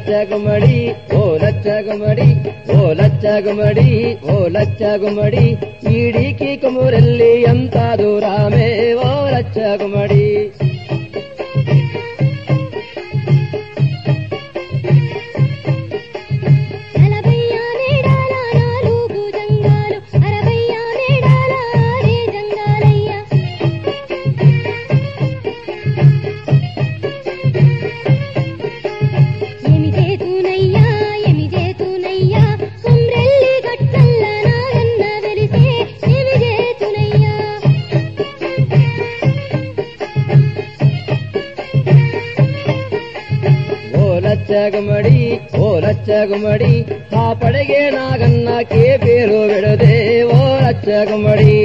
లచ్చగుమడి ఓ లచ్చగుమడి ఓ లచ్చగుమడి ఓ లచ్చగుమడి ఈడికి కుమురెల్లి ఎంత దూరమే ఓ లచ్చగుమడి లచ్చగుమడి ఓ లచ్చగుమడి ఆ పడగే నాగన్నకే పేరు విడదే ఓ లచ్చగుమడి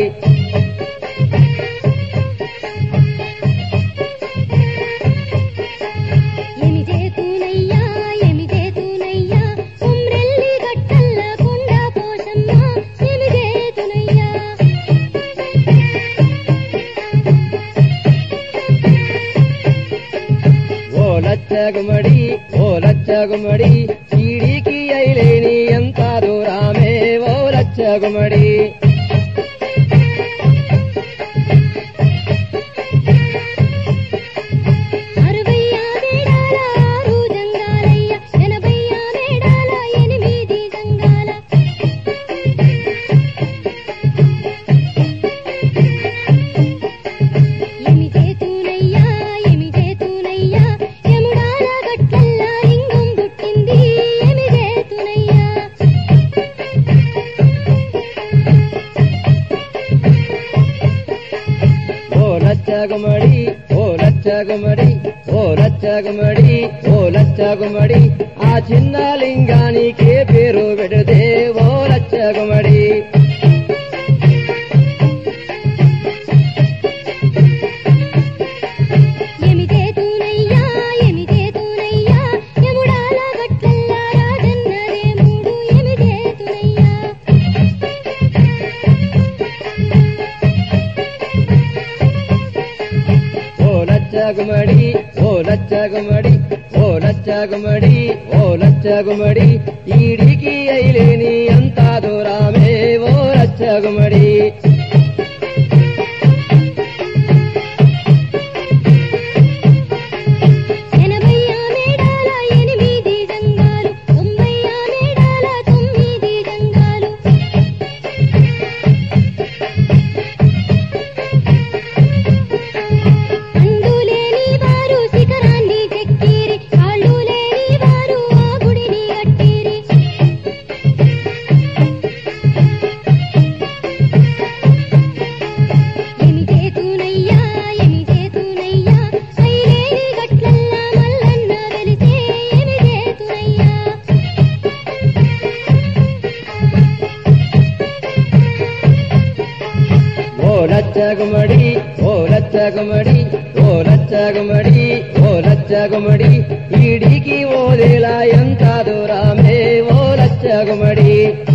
లచ్చగుమడి ఓ లచ్చగుమడి ఈడికి అయిలేని ఎంత దూరమే ఓ లచ్చగుమడి లచ్చగుమడి ఓ లచ్చగుమడి ఓ లచ్చగుమడి ఓ లచ్చగుమడి ఆ చిన్న లింగానికే పేరు విడదే ఓ లచ్చగుమడి లచ్చగుమడి ఓ లచ్చగుమడి ఓ లచ్చగుమడి ఓ లచ్చగుమడి ఈడికి అయిలేని ఎంత దూరమే ఓ లచ్చగుమడి లచ్చగుమడి ఓ లచ్చగుమడి ఓ లచ్చగుమడి ఓ లచ్చగుమడి ఈడికి ఓదేలా ఎంత దూరమే ఓ లచ్చగుమడి